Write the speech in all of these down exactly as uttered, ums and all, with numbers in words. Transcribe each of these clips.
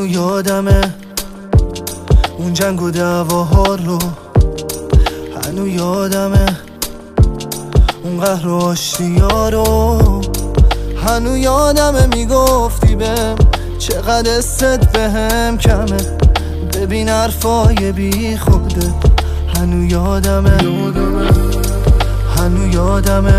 هنو یادمه اون جنگ و دعواها رو، هنو یادمه اون قهر و آشتیا رو، هنو یادمه میگفتی بهم چقدر استت بهم کمه، ببین حرفای بی خودت. هنو یادمه هنو یادمه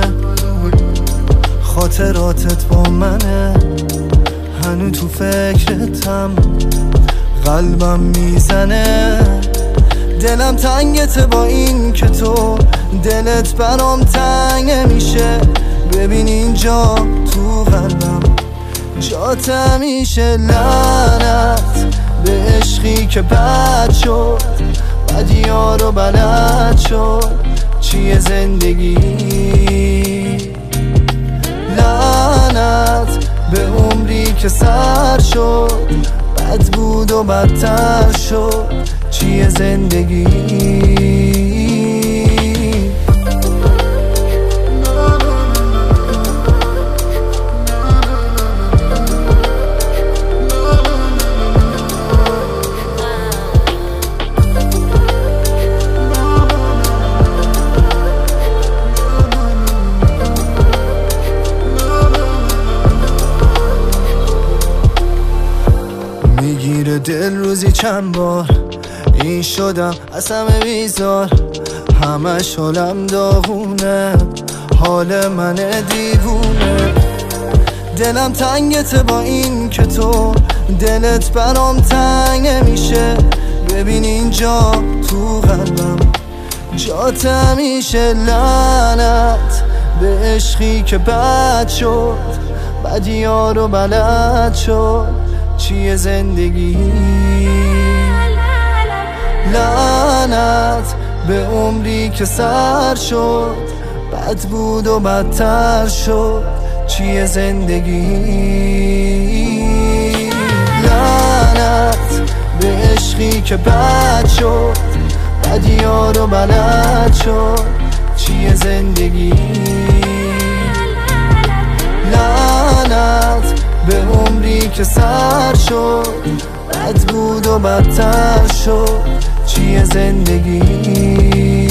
خاطراتت با منه، هنو تو فکرتم قلبم میزنه، دلم تنگته با این که تو دلت برام تنگ نمیشه، ببین اینجا تو قلبم جات همیشه. لعنت به عشقی که بد شد، بدی‌ها رو بلد شد چیه زندگی، لعنت به عمری که سر شد، بد بود و بدتر شد چیه زندگی. میگیره دل روزی چند بار، این شدم از همه بیزار، همش حالم داغونه، حال من دیوونه، دلم تنگته با این که تو دلت برام تنگ نمیشه، ببین اینجا تو قلبم جات همیشه. لعنت به عشقی که بد شد، بدی‌ها رو بلد شد چیه زندگی، لعنت به عمری که سر شد، بد بود و بدتر شد چیه زندگی، لعنت به عشقی که بد شد، بدی‌ها رو بلد شد چیه زندگی، لعنت به عمری که سر شد، بد بود و بدتر شد چیه زندگی.